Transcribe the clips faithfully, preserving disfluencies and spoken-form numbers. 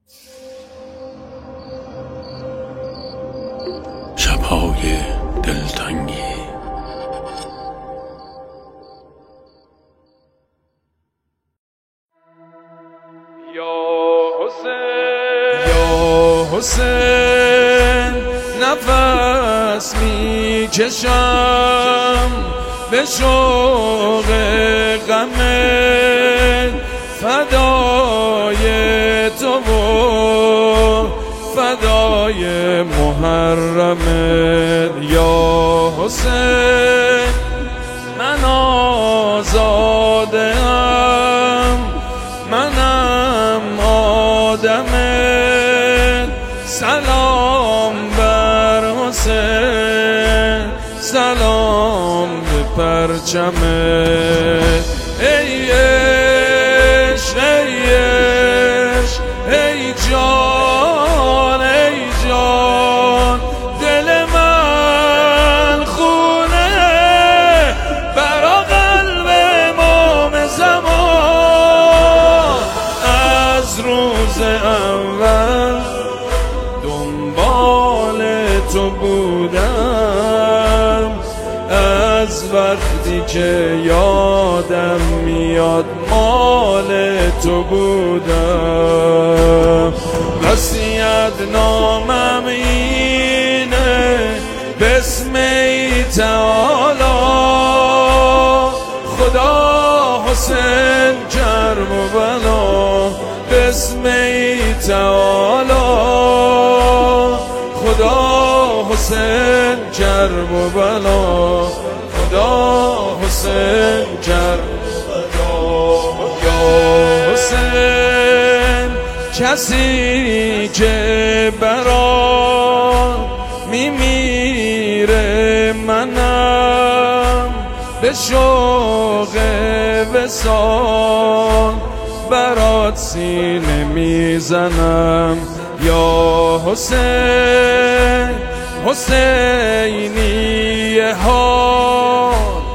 شب‌های دلتنگی یا حسین یا حسین نفس می کشم به شوق غمت فدای تو و فدای محرمت یا حسین من آزادم منم آدمت سلام بر حسین سلام به پرچمت ای عشق ای عشق ای جان ای جان دل من خونه برا قلب امام زمان از روز اول دنبال تو بودم از وقتی که یادم میاد مال تو بودم وصیت نامم اینه بسم ای تعالی خدا حسین کرب و بلا بسم ای تعالی خدا حسین کرب و بلا خدا حسین کرب و بلا یا حسین کسی که برات میمیره منم به شوق وصال برات سینه میزنم یا حسین حسینی ها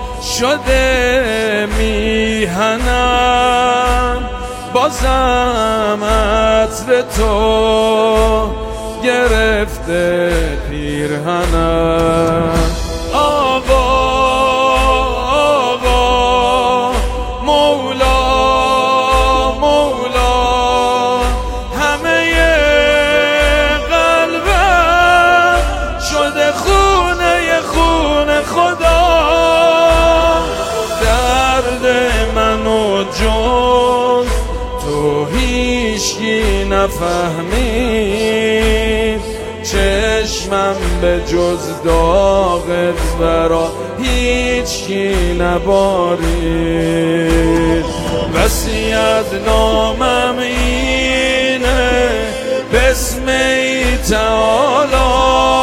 شده میهنم بازم عطر تو گرفته پیرهنم آقا آقا مولا مولا همه قلبم شده خونه خونه خدا درد منو جز تو هیچکی نفهمید چشمم به جز داغت برا هیچکی نبارید وصیت نامم اینه بسم ای تعالی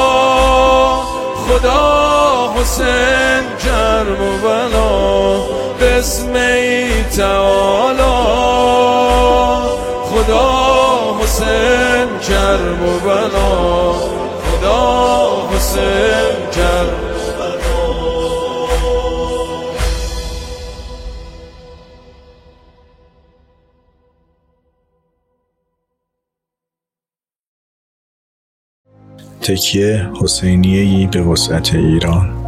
خدا حسین کرب و بلا بسم ای تعالی خدا حسین کرب و بلا خدا حسین کرب و بلا تکیه حسینیه‌ای به وسعت ایران.